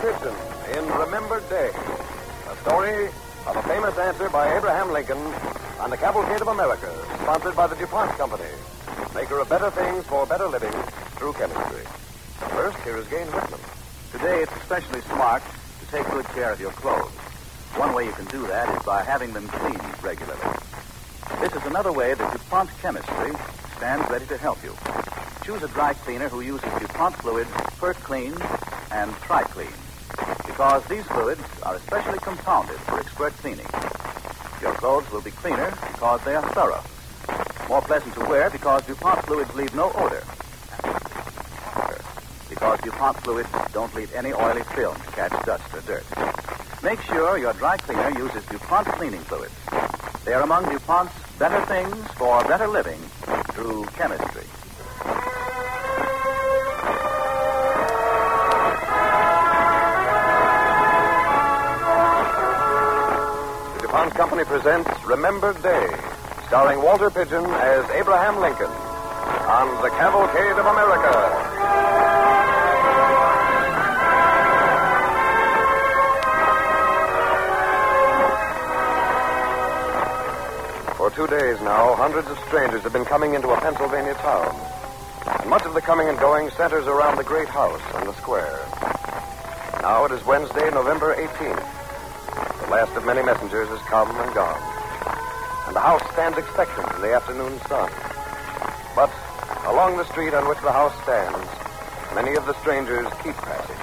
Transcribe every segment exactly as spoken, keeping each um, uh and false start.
Pigeon in Remembered Day, a story of a famous answer by Abraham Lincoln on the Cavalcade of America, sponsored by the DuPont Company, maker of better things for better living through chemistry. First, here is Gain Whitman. Today, it's especially smart to take good care of your clothes. One way you can do that is by having them cleaned regularly. This is another way that DuPont Chemistry stands ready to help you. Choose a dry cleaner who uses DuPont fluids First Clean and Tri-Clean, because these fluids are especially compounded for expert cleaning. Your clothes will be cleaner because they are thorough. More pleasant to wear because DuPont fluids leave no odor. Because DuPont fluids don't leave any oily film to catch dust or dirt. Make sure your dry cleaner uses DuPont cleaning fluids. They are among DuPont's better things for better living through chemistry. The DuPont Company presents Remembered Day, starring Walter Pigeon as Abraham Lincoln on the Cavalcade of America. For two days now, hundreds of strangers have been coming into a Pennsylvania town. And much of the coming and going centers around the great house on the square. Now it is Wednesday, November eighteenth. The last of many messengers has come and gone. And the house stands expectant in the afternoon sun. But along the street on which the house stands, many of the strangers keep passing.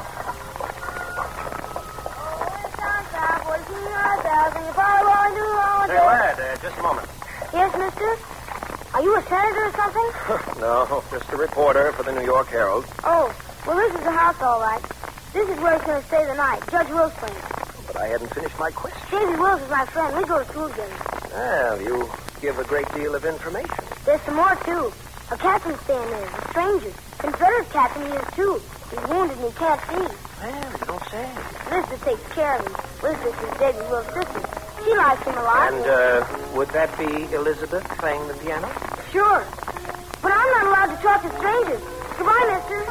Say, lad, uh, just a moment. Yes, mister? Are you a senator or something? No, just a reporter for the New York Herald. Oh, well, this is the house, all right. This is where he's going to stay the night. Judge Will's place. But I hadn't finished my question. Davy Wills is my friend. We go to school together. Well, you give a great deal of information. There's some more, too. A captain's staying there. A stranger. Confederate captain he is, too. He's wounded and he can't see. Well, you don't say. Elizabeth takes care of him. Elizabeth is Davy Will's sister. She likes him a lot. And, uh, would that be Elizabeth playing the piano? Sure. But I'm not allowed to talk to strangers. Goodbye, mister.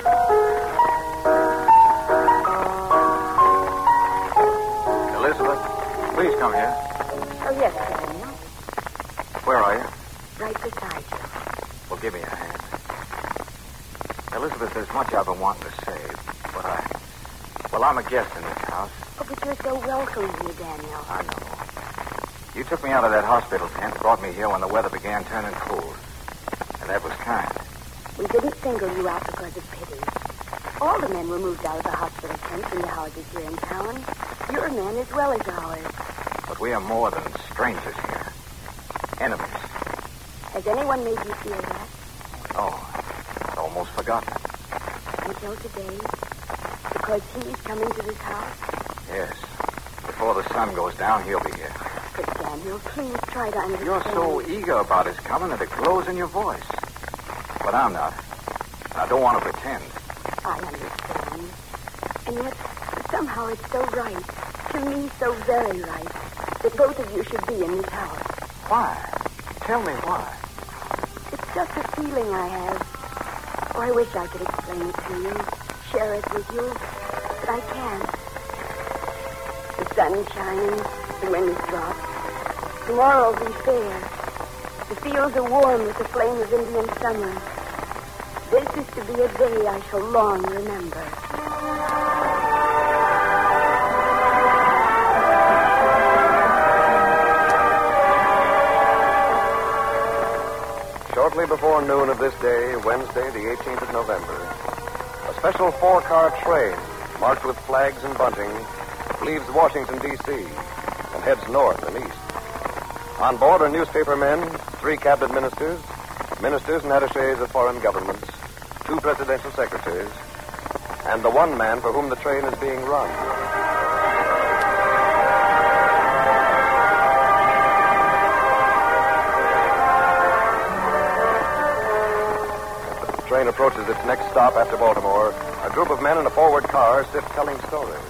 Elizabeth, please come here. Oh, yes, Daniel. Where are you? Right beside you. Well, give me a hand. Elizabeth, there's much I've been wanting to say, but I... Well, I'm a guest in this house. Oh, but you're so welcome here, Daniel. I know. You took me out of that hospital tent, brought me here when the weather began turning cold. And that was kind. We didn't single you out because of pity. All the men were moved out of the hospital tents in the houses here in town. You're a man as well as ours. But we are more than strangers here. Enemies. Has anyone made you feel that? Oh, I'd almost forgotten. Until today? Because he's coming to this house? Yes. Before the sun goes down, he'll be here. But, Daniel, please try to understand. You're so eager about his coming that it glows in your voice. But I'm not. I don't want to pretend. I understand. And yet, somehow it's so right. To me, so very right. That both of you should be in this house. Why? Tell me why. It's just a feeling I have. Oh, I wish I could explain it to you. Share it with you. But I can't. The sun is shining. The wind has dropped. Tomorrow will be fair. The fields are warm with the flame of Indian summer. This is to be a day I shall long remember. Shortly before noon of this day, Wednesday, the eighteenth of November, a special four-car train, marked with flags and bunting, leaves Washington, D C, and heads north and east. On board are newspaper men, three cabinet ministers, ministers and attachés of foreign governments, two presidential secretaries, and the one man for whom the train is being run. As the train approaches its next stop after Baltimore, a group of men in a forward car sit telling stories.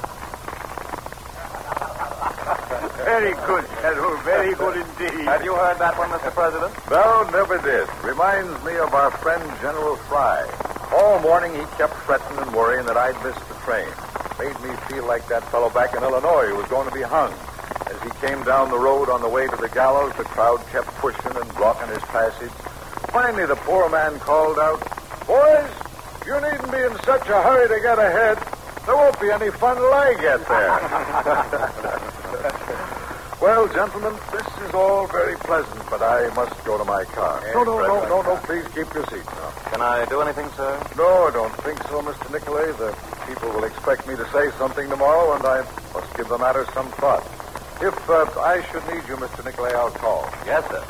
Very good, General. Very good indeed. Have you heard that one, Mister President? No, never did. Reminds me of our friend General Fry. All morning he kept fretting and worrying that I'd missed the train. Made me feel like that fellow back in Illinois who was going to be hung. As he came down the road on the way to the gallows, the crowd kept pushing and blocking his passage. Finally, the poor man called out, "Boys, you needn't be in such a hurry to get ahead. There won't be any fun till I get there." Well, gentlemen, this is all very pleasant, but I must go to my car. No, no, no, no, no, please keep your seat now. Can I do anything, sir? No, I don't think so, Mister Nicolay. The people will expect me to say something tomorrow, and I must give the matter some thought. If uh, I should need you, Mister Nicolay, I'll call. Yes, sir.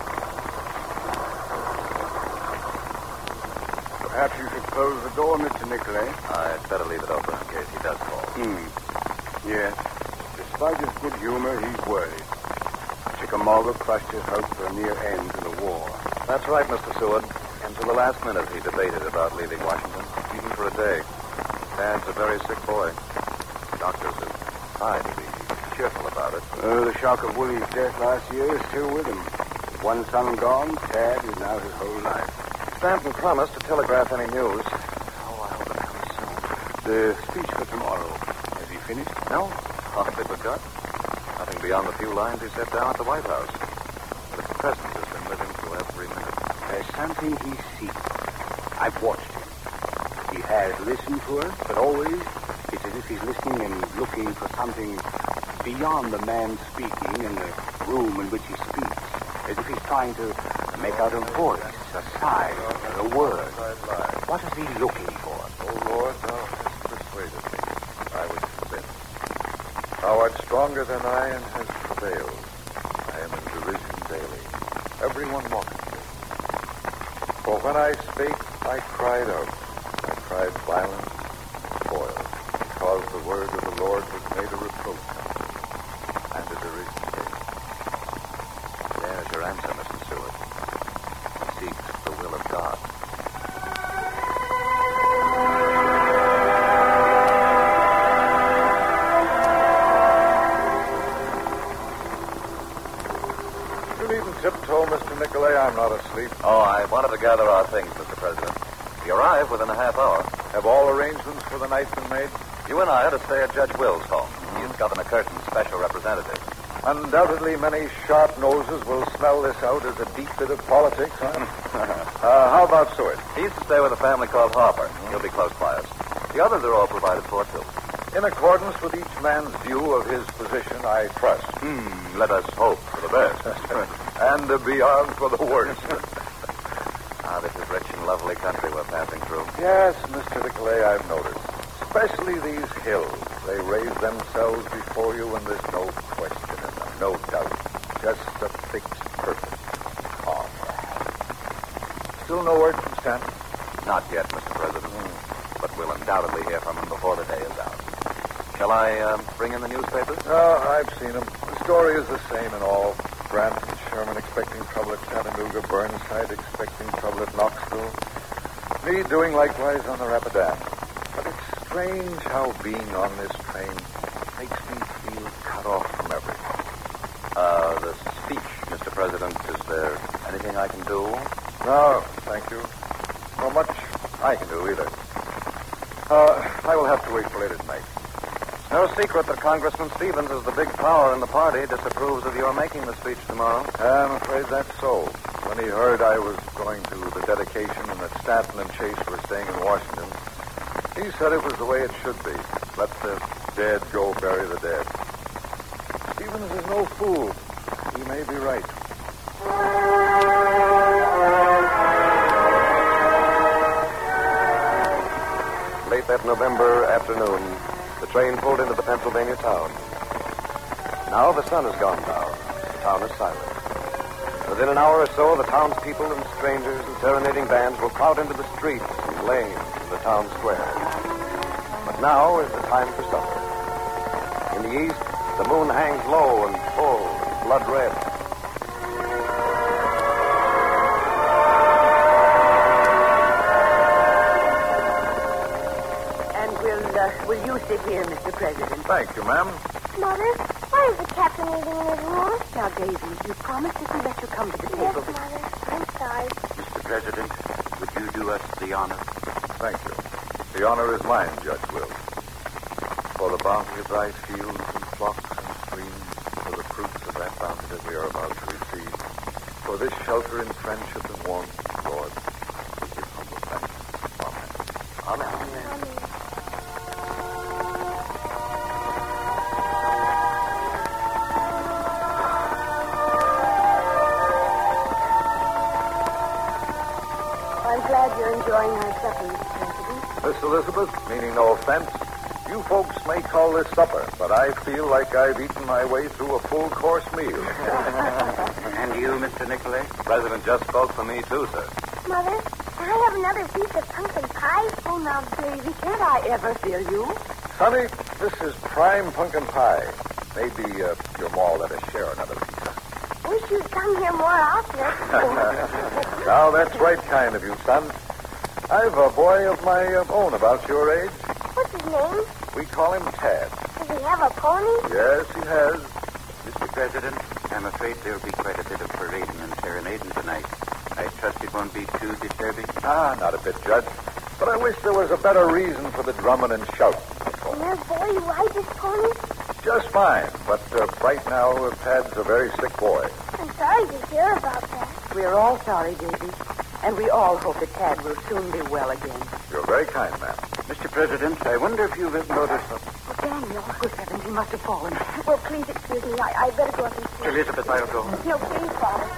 Perhaps you should close the door, Mister Nicolay. I'd better leave it open in case he does call. Hmm. Yes. Despite his good humor, he's worried. Chickamauga crushed his hope for a near end to the war. That's right, Mister Seward. Until the last minute, he debated about leaving Washington, even for a day. Dad's a very sick boy. Doctors have tried to be cheerful about it. Oh, the shock of Willie's death last year is still with him. With one son gone, Tad is now his whole life. Stanton promised to telegraph any news. Oh, I hope it comes soon. The speech for tomorrow. Has he finished? No, hardly begun. Nothing beyond the few lines he set down at the White House. But the President has been living through every minute. There's something he's seeking. I've watched him. He has listened to us, but always it's as if he's listening and looking for something beyond the man speaking and the room in which he speaks. As if he's trying to make out a voice, a sigh, or a word. What is he looking for? Oh, Lord, thou hast persuaded me. I was convinced. Thou art stronger than I and has prevailed. I am in derision daily. Everyone mocketh me. For when I spake, I cried out. I cried violence, spoil, because the word of the Lord was made a reproach and a derision daily. There's your answer, Mister Seward. He seeks the will of God. You needn't tiptoe, Mister Nicolay. I'm not asleep. Oh, I wanted to gather our things, Mister President. We arrive within a half hour. Have all arrangements for the night been made? You and I are to stay at Judge Will's home. He is Governor Curtin's special representative. Undoubtedly, many sharp noses will smell this out as a deep bit of politics, huh? uh, how about Seward? He's to stay with a family called Harper. He'll be close by us. The others are all provided for, too. In accordance with each man's view of his position, I trust. Hmm, let us hope for the best. and uh, beyond for the worst. Ah, this is rich and lovely country we're passing through. Yes, Mister Nicolay, I've noticed. Especially these hills. They raise themselves before you, and there's no question in them, no doubt. Just a fixed purpose. Calm. Still no word from Stanton? Not yet, Mister President. Mm. But we'll undoubtedly hear from him before the day is out. Shall I uh, bring in the newspapers? No, I've seen them. The story is the same in all. Grant and Sherman expecting trouble at Chattanooga, Burnside expecting trouble at Knoxville. Meade doing likewise on the Rapidan. But it's strange how being on this train makes me feel cut off from everything. Uh, the speech, Mister President, is there anything I can do? No, thank you. Not much I can do either. Uh, I will have to wait for later tonight. No secret that Congressman Stevens is the big power in the party, disapproves of your making the speech tomorrow. I'm afraid that's so. When he heard I was going to the dedication and that Stanton and Chase were staying in Washington, he said it was the way it should be. Let the dead go bury the dead. Stevens is no fool. He may be right. Late that November afternoon, the train pulled into the Pennsylvania town. Now the sun has gone down. The town is silent. Within an hour or so, the townspeople and strangers and serenading bands will crowd into the streets and lanes in the town square. But now is the time for supper. In the east, the moon hangs low and full and blood red. Will you sit here, Mister President? Thank you, ma'am. Mother, why is the captain eating in his room? Now, Daisy, you promised that we let you come to the Yes, table. Mother. I'm sorry. Mister President, would you do us the honor? Thank you. The honor is mine, Judge Will. for the bounty of thy fields and flocks and streams, for the fruits of that bounty that we are about to receive, for this shelter in friendship and warmth, Lord, we give humble thanks. Amen. Amen. I'm glad you're enjoying our supper, Mister President. Miss Elizabeth, meaning no offense, you folks may call this supper, but I feel like I've eaten my way through a full-course meal. And you, Mister Nicolay? President just spoke for me, too, sir. Mother, can I have another piece of pumpkin pie? Oh, now, Davy, can't I ever fill you? Sonny, this is prime pumpkin pie. Maybe uh, your ma will let us share another piece. Wish you'd come here more often. Now, that's right kind of you, son. I've a boy of my uh, own about your age. What's his name? We call him Tad. Does he have a pony? Yes, he has. Mister President, I'm afraid there'll be quite a bit of parading and serenading tonight. I trust it won't be too disturbing. Ah, not a bit, Judge. But I wish there was a better reason for the drumming and shouting. Can your boy ride this pony? Just fine, but uh, right now, uh, Tad's a very sick boy. I'm sorry to hear about that. We're all sorry, Davy. And we all hope that Tad will soon be well again. You're very kind, ma'am. Mister President, I wonder if you've noticed... Oh, Daniel, good heavens, he must have fallen. Well, please excuse me. I, I'd better go up and see. Elizabeth, I'll go. No, please, Father.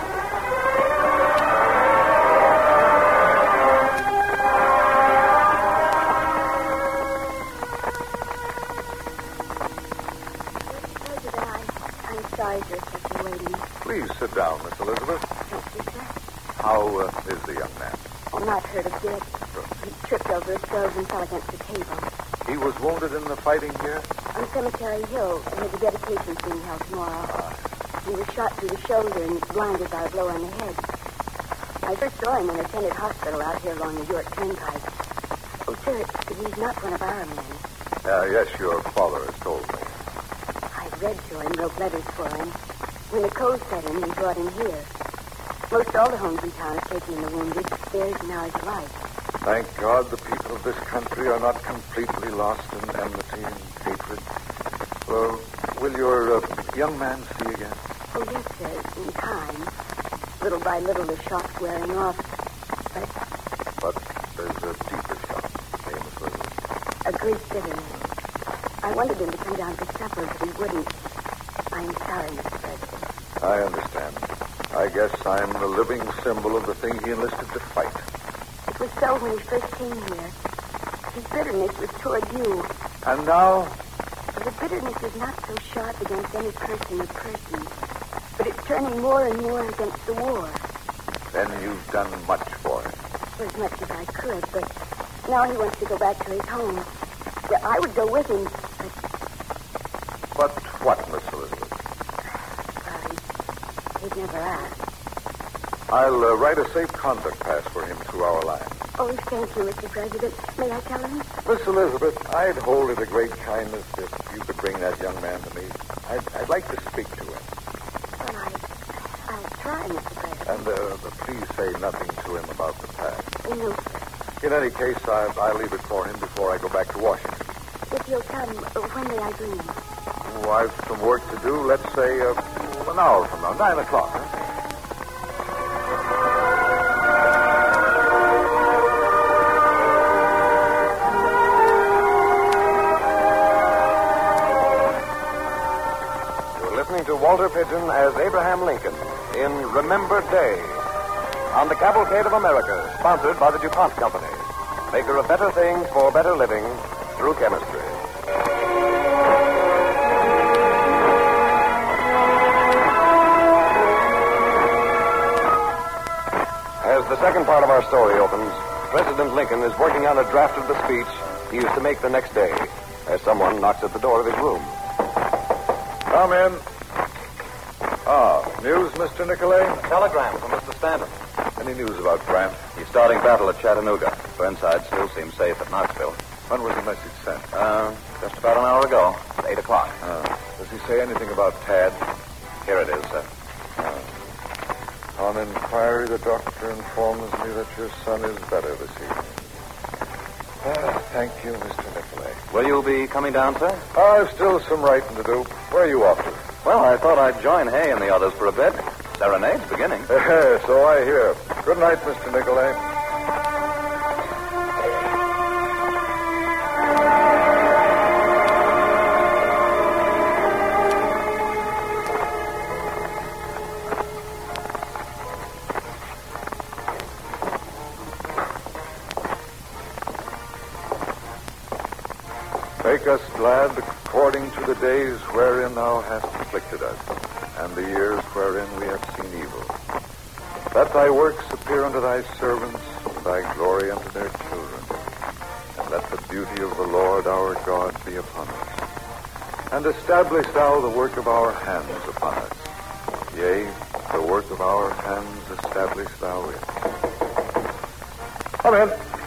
President, I, I'm sorry to have kept you waiting. Please sit down, Miss Elizabeth. Thank you, sir. How uh, is the young man? Oh, not hurt a bit. He tripped over his toes and fell against the table. He was wounded in the fighting here? On Cemetery Hill, there's a dedication being held tomorrow. He was shot through the shoulder and blinded by a blow on the head. I first saw him in a tenant hospital out here along the York Turnpike. Oh, sir, he's not one of our men. Uh, yes, your father has told me. I read to him, wrote letters for him. When the cold set in, we brought him here. Most all the homes in town are taking in the wounded. Theirs and ours alike. Thank God the people of this country are not completely lost in enmity and hatred. Well, will your uh, young man see again? Oh, yes, sir, in time. Little by little, the shock's wearing off. But But there's a deeper shock, eh, Miss Elizabeth? a great bitterness. I wanted him to come down for supper, but he wouldn't. I'm sorry, Mister President. I understand. I guess I'm the living symbol of the thing he enlisted to fight. It was so when he first came here. His bitterness was toward you. And now? But the bitterness is not so sharp against any person or persons. But it's turning more and more against the war. Then you've done much for him. For as much as I could, but now he wants to go back to his home. Yeah, I would go with him, but But what, Miss Elizabeth? sorry, he'd never asked. I'll uh, write a safe conduct pass for him through our line. Oh, thank you, Mister President. May I tell him? Miss Elizabeth, I'd hold it a great kindness if you could bring that young man to me. I'd, I'd like to speak to him. Well, I, I'll try, Mister President. And uh, please say nothing to him about the past. Oh, no, sir. In any case, I, I'll leave it for him before I go back to Washington. If you'll come, uh, when may I bring him? Oh, I've some work to do. Let's say uh, an hour from now, nine o'clock. Huh? To Walter Pidgeon as Abraham Lincoln in Remembered Day on the Cavalcade of America, sponsored by the DuPont Company, maker of better things for better living through chemistry. As the second part of our story opens, President Lincoln is working on a draft of the speech he is to make the next day as someone knocks at the door of his room. Come in. Ah, news, Mister Nicolay? A telegram from Mister Stanton. Any news about Grant? He's starting battle at Chattanooga. Burnside still seems safe at Knoxville. When was the message sent? Uh, just about an hour ago, at eight o'clock. Uh, does he say anything about Tad? Here it is, sir. Uh, on inquiry, the doctor informs me that your son is better this evening. Ah, thank you, Mister Nicolay. Will you be coming down, sir? I've still some writing to do. Where are you off to? Well, I thought I'd join Hay and the others for a bit. Serenade's beginning. So I hear. Good night, Mister Nicolay. Make us glad according to the days wherein thou hast afflicted us, and the years wherein we have seen evil. Let thy works appear unto thy servants, and thy glory unto their children. And let the beauty of the Lord our God be upon us. And establish thou the work of our hands upon us. Yea, the work of our hands establish thou it. Come in.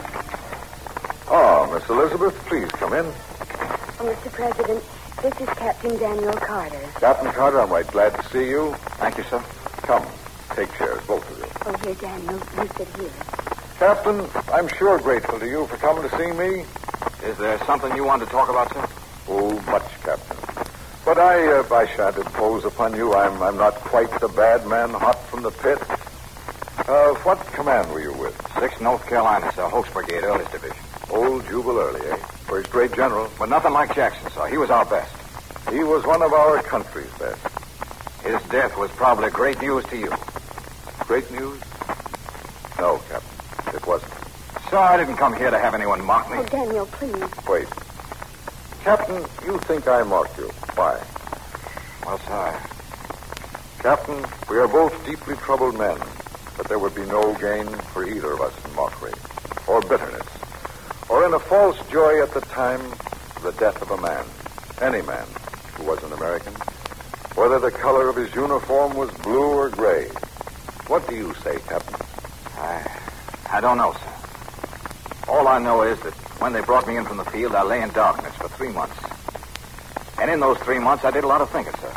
Ah, Miss Elizabeth, please come in. Oh, Mister President, this is Captain Daniel Carter. Captain Carter, I'm right glad to see you. Thank you, sir. Come, take chairs, both of you. Oh, here, Daniel. You sit here. Captain, I'm sure grateful to you for coming to see me. Is there something you want to talk about, sir? Oh, much, Captain. But I, uh, I shan't impose upon you. I'm, I'm not quite the bad man hot from the pit. Uh, what command were you with? Sixth North Carolina, sir. Hoax Brigade, Early's division. Old Jubal Early, eh? First great general. But nothing like Jackson, sir. He was our best. He was one of our country's best. His death was probably great news to you. Great news? No, Captain. It wasn't. Sir, I didn't come here to have anyone mock me. Oh, Daniel, please. Wait. Captain, you think I mock you. Why? Well, sir. Captain, we are both deeply troubled men, but there would be no gain for either of us in mockery, or bitterness, or in a false joy at the time of the death of a man, any man who was an American, whether the color of his uniform was blue or gray. What do you say, Captain? I, I don't know, sir. All I know is that when they brought me in from the field, I lay in darkness for three months. And in those three months, I did a lot of thinking, sir.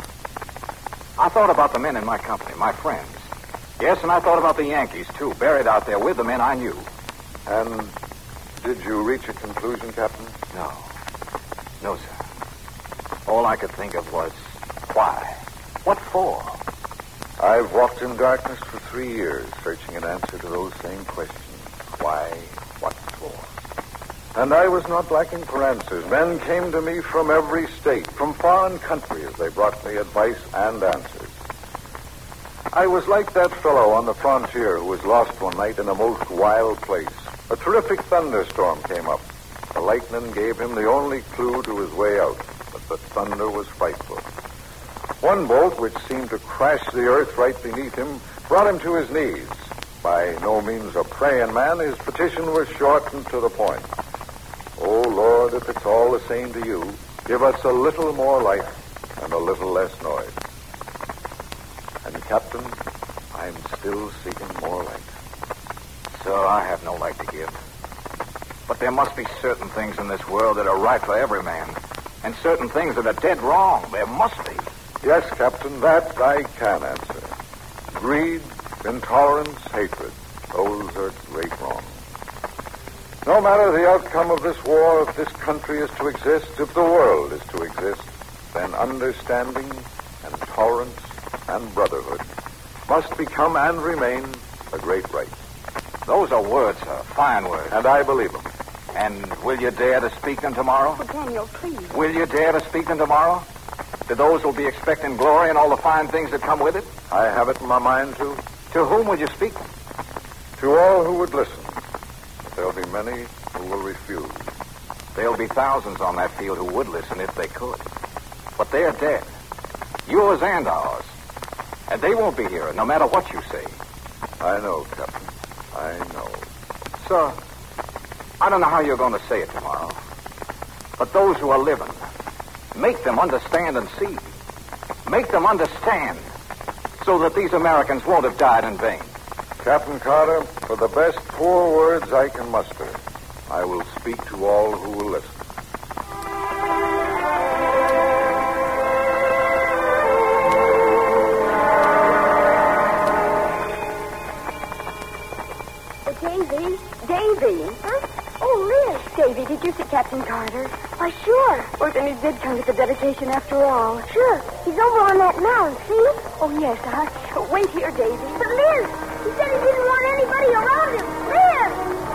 I thought about the men in my company, my friends. Yes, and I thought about the Yankees, too, buried out there with the men I knew. And did you reach a conclusion, Captain? No. No, sir. All I could think of was, why? What for? I've walked in darkness for three years, searching an answer to those same questions. Why? What for? And I was not lacking for answers. Men came to me from every state, from foreign countries. They brought me advice and answers. I was like that fellow on the frontier who was lost one night in a most wild place. A terrific thunderstorm came up. The lightning gave him the only clue to his way out, but the thunder was frightful. One bolt, which seemed to crash the earth right beneath him, brought him to his knees. By no means a praying man, his petition was short and to the point. Oh, Lord, if it's all the same to you, give us a little more light and a little less noise. And, Captain, I'm still seeking more light. Sir, I have no light to give. But there must be certain things in this world that are right for every man, and certain things that are dead wrong. There must be. Yes, Captain, that I can answer. Greed, intolerance, hatred, those are great wrongs. No matter the outcome of this war, if this country is to exist, if the world is to exist, then understanding and tolerance and brotherhood must become and remain a great right. Those are words, sir, fine words. And I believe them. And will you dare to speak them tomorrow? Oh, Daniel, please. Will you dare to speak them tomorrow? To those who'll be expecting glory and all the fine things that come with it? I have it in my mind, too. To whom will you speak them? To all who would listen. But there'll be many who will refuse. There'll be thousands on that field who would listen if they could. But they're dead. Yours and ours. And they won't be here, no matter what you say. I know, Captain. I know. Sir, I don't know how you're going to say it tomorrow. But those who are living, make them understand and see. Make them understand so that these Americans won't have died in vain. Captain Carter, for the best poor words I can muster, I will speak to all who will listen. Oh, Davy. Davy. Huh? Oh, Liz. Davy, did you see Captain Captain Carter? Why, sure. Or then he did come to the dedication after all. Sure. He's over on that mound, see? Oh, yes, uh-huh. Wait here, Daisy. But Liz, he said he didn't want anybody around him. Liz!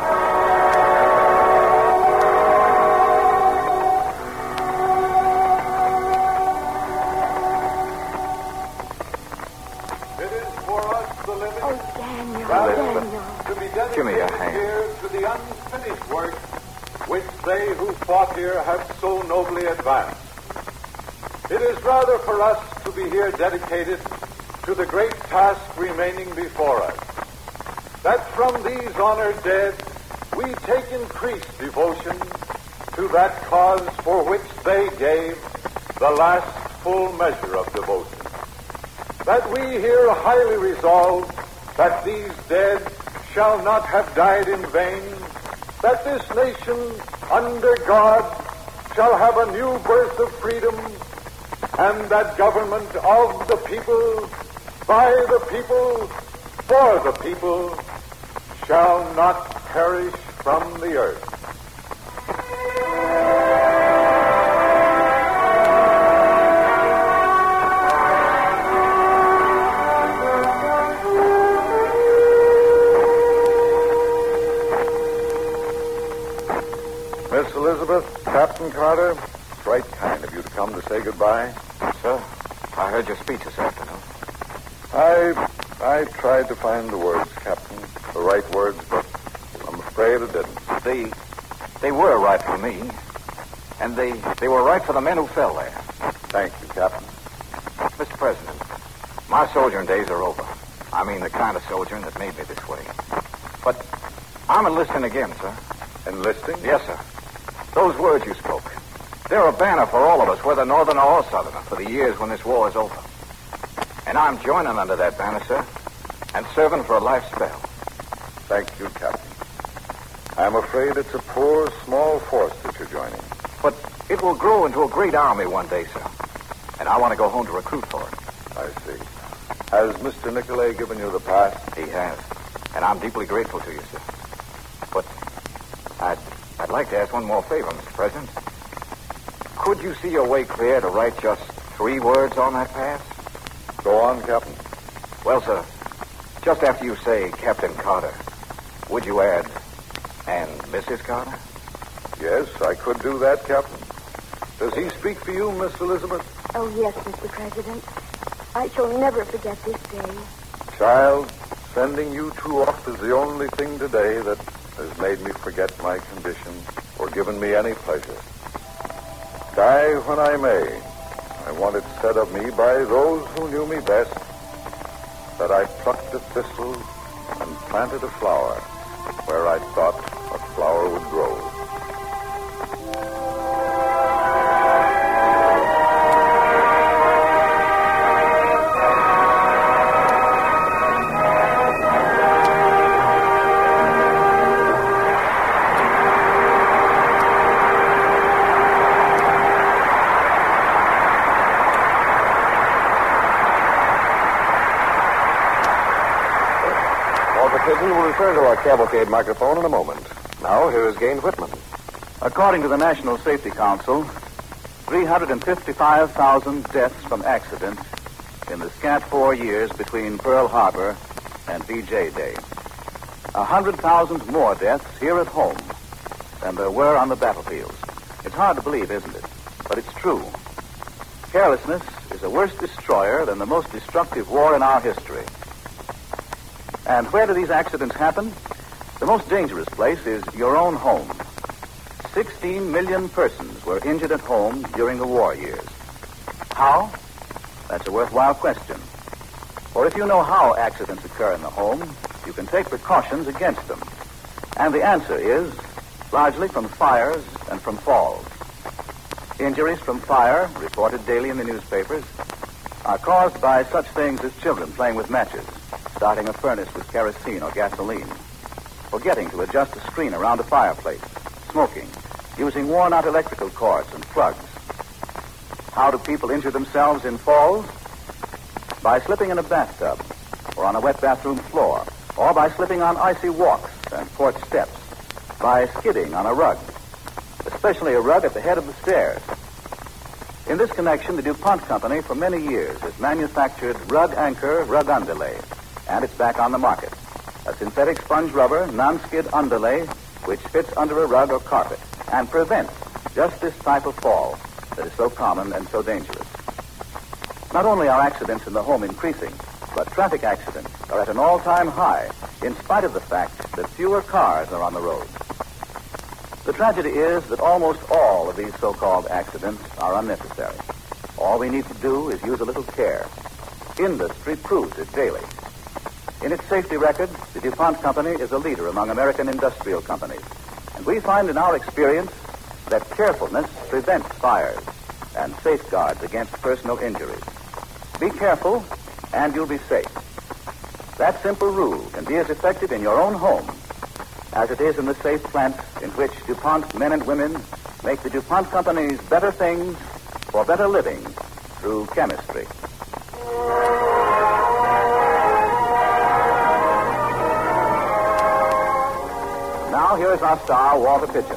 It is for us the living. Oh, Daniel, Elizabeth, Daniel. to be dedicated Give me a hand. here to the unfinished work which they who fought here have so nobly advanced. It is rather for us to be here dedicated to the great task remaining before us, that from these honored dead we take increased devotion to that cause for which they gave the last full measure of devotion. That we here highly resolve that these dead shall not have died in vain, that this nation, under God, shall have a new birth of freedom, and that government of the people, by the people, for the people, shall not perish from the earth. Miss Elizabeth, Captain Carter, it's right kind of you to come to say goodbye. Sir, I heard your speech this afternoon. I I tried to find the words, Captain, the right words, but I'm afraid it didn't. They, they were right for me, and they, they were right for the men who fell there. Thank you, Captain. Mister President, my soldiering days are over. I mean the kind of soldiering that made me this way. But I'm enlisting again, sir. Enlisting? Yes, sir. Those words you spoke, they're a banner for all of us, whether Northerner or Southerner, for the years when this war is over. And I'm joining under that banner, sir, and serving for a life spell. Thank you, Captain. I'm afraid it's a poor, small force that you're joining. But it will grow into a great army one day, sir. And I want to go home to recruit for it. I see. Has Mister Nicolay given you the pass? He has. And I'm deeply grateful to you, sir. But I'd, I'd like to ask one more favor, Mister President. Could you see your way clear to write just three words on that pass? Go on, Captain. Well, sir, just after you say Captain Carter, would you add, and Missus Carter? Yes, I could do that, Captain. Does he speak for you, Miss Elizabeth? Oh, yes, Mister President. I shall never forget this day. Child, sending you two off is the only thing today that has made me forget my condition or given me any pleasure. Die when I may, I want it said of me by those who knew me best that I plucked a thistle and planted a flower where I thought a flower would grow. We'll return to our cavalcade microphone in a moment. Now, here is Gaines Whitman. According to the National Safety Council, three hundred fifty-five thousand deaths from accidents in the scant four years between Pearl Harbor and V J Day. one hundred thousand more deaths here at home than there were on the battlefields. It's hard to believe, isn't it? But it's true. Carelessness is a worse destroyer than the most destructive war in our history. And where do these accidents happen? The most dangerous place is your own home. Sixteen million persons were injured at home during the war years. How? That's a worthwhile question. For if you know how accidents occur in the home, you can take precautions against them. And the answer is largely from fires and from falls. Injuries from fire, reported daily in the newspapers, are caused by such things as children playing with matches, starting a furnace with kerosene or gasoline, forgetting to adjust a screen around a fireplace, smoking, using worn-out electrical cords and plugs. How do people injure themselves in falls? By slipping in a bathtub, or on a wet bathroom floor, or by slipping on icy walks and porch steps, by skidding on a rug. The especially a rug at the head of the stairs. In this connection, the DuPont Company for many years has manufactured Rug Anchor Rug Underlay, and it's back on the market. A synthetic sponge rubber, non-skid underlay, which fits under a rug or carpet and prevents just this type of fall that is so common and so dangerous. Not only are accidents in the home increasing, but traffic accidents are at an all-time high, in spite of the fact that fewer cars are on the road. The tragedy is that almost all of these so-called accidents are unnecessary. All we need to do is use a little care. Industry proves it daily. In its safety record, the DuPont Company is a leader among American industrial companies. And we find in our experience that carefulness prevents fires and safeguards against personal injuries. Be careful, and you'll be safe. That simple rule can be as effective in your own home as it is in the safe plants in which DuPont men and women make the DuPont Company's better things for better living through chemistry. Now, here's our star, Walter Pidgeon.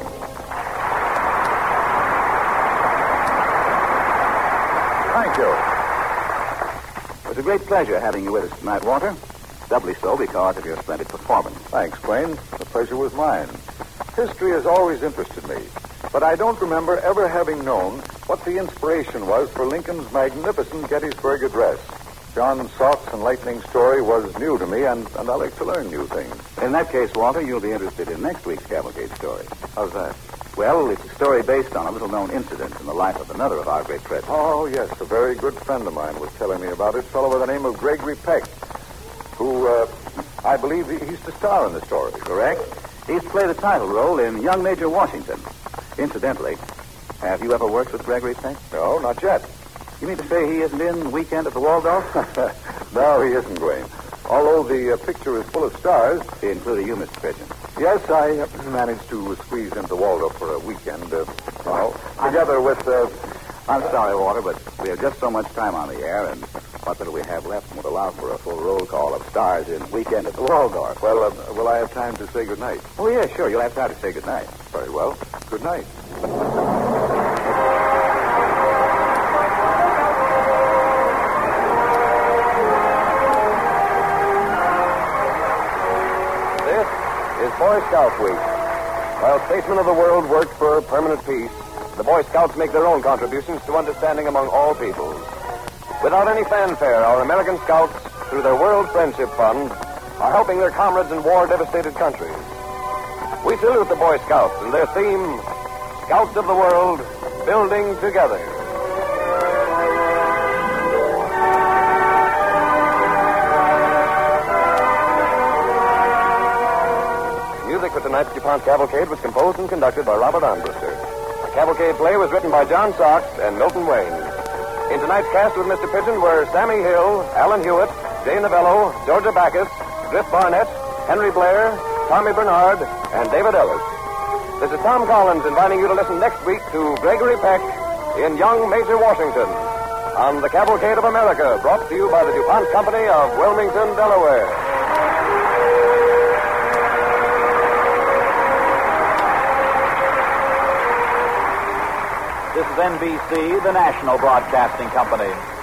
Thank you. It was a great pleasure having you with us tonight, Walter. Doubly so because of your splendid performance. Thanks, Wayne. The pleasure was mine. History has always interested me, but I don't remember ever having known what the inspiration was for Lincoln's magnificent Gettysburg Address. John Sock's enlightening story was new to me, and, and I like to learn new things. In that case, Walter, you'll be interested in next week's cavalcade story. How's that? Well, it's a story based on a little-known incident in the life of another of our great presidents. Oh, yes. A very good friend of mine was telling me about it. A fellow by the name of Gregory Peck, who, uh, I believe he- he's the star in the story. Correct? He's played the title role in Young Major Washington. Incidentally, have you ever worked with Gregory Peck? No, not yet. You mean to say he isn't in Weekend at the Waldorf? No, he isn't, Wayne. Although the uh, picture is full of stars. Including you, Mister Pidgeon. Yes, I uh, managed to squeeze into Waldorf for a weekend, uh, you know, together with... Uh, I'm sorry, Walter, but we have just so much time on the air, and what little we have left would allow for a full roll call of stars in Weekend at the Waldorf. well, uh, will I have time to say good night? Oh, yeah, sure. You'll have time to say good night. Very well. Good night. This is Boy Scout Week. While statesmen of the world work for permanent peace, the Boy Scouts make their own contributions to understanding among all peoples. Without any fanfare, our American Scouts, through their World Friendship Fund, are helping their comrades in war-devastated countries. We salute the Boy Scouts and their theme, Scouts of the World, Building Together. Music for tonight's DuPont Cavalcade was composed and conducted by Robert Armbruster. The Cavalcade play was written by John Socks and Milton Wayne. In tonight's cast with Mister Pidgeon were Sammy Hill, Alan Hewitt, Jay Novello, Georgia Backus, Griff Barnett, Henry Blair, Tommy Bernard, and David Ellis. This is Tom Collins inviting you to listen next week to Gregory Peck in Young Major Washington on the Cavalcade of America, brought to you by the DuPont Company of Wilmington, Delaware. This is N B C, the national broadcasting company.